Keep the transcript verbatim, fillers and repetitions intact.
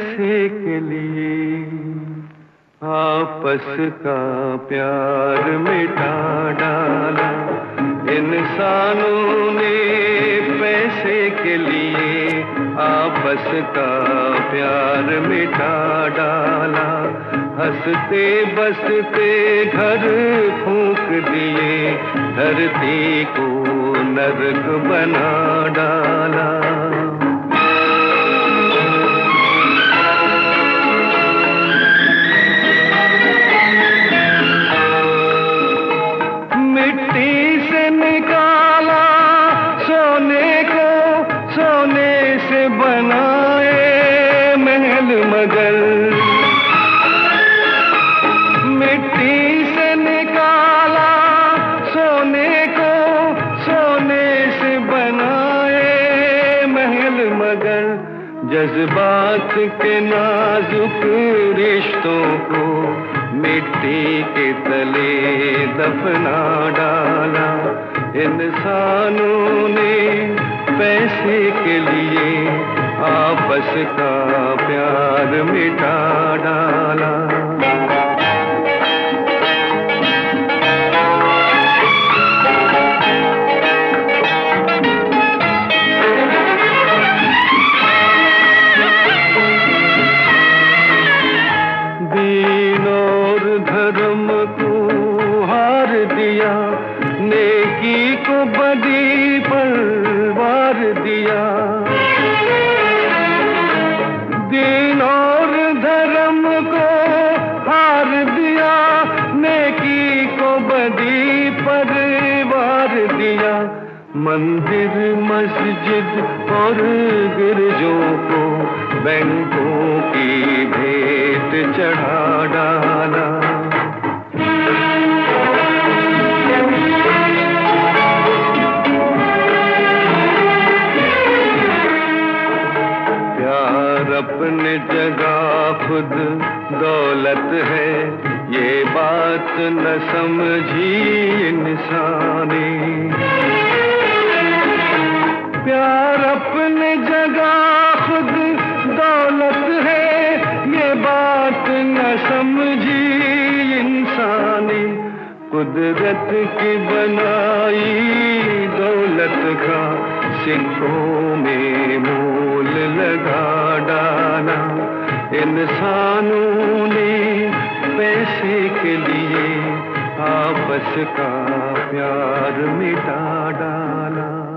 पैसे के लिए आपस का प्यार मिटा डाला। इंसानों ने पैसे के लिए आपस का प्यार मिटा डाला। हंसते बसते घर फूंक दिए, धरती को नरक बना डाला। मिट्टी से निकाला सोने को, सोने से बनाए महल मगर। मिट्टी से निकाला सोने को, सोने से बनाए महल मगर। जज्बात के नाजुक रिश्तों को मिट्टी के तले दफना डाला। इंसानों ने पैसे के लिए आपस का प्यार मिटा डाला। दीन और धर्म को हार दिया, नेकी को बदी पर वार दिया। दीन और धर्म को हार दिया, नेकी को बदी पर वार दिया। मंदिर मस्जिद और गिरजों को बैंकों की भेंट चढ़ा डाला। प्यार अपने जगह खुद दौलत है, ये बात न समझी इंसानी। प्यार अपने जगह खुद दौलत है, ये बात न समझी इंसानी। कुदरत की बनाई दौलत का सिक्कों में मोल लगा डाला। इंसानों ने पैसे के लिए आपस का प्यार मिटा डाला।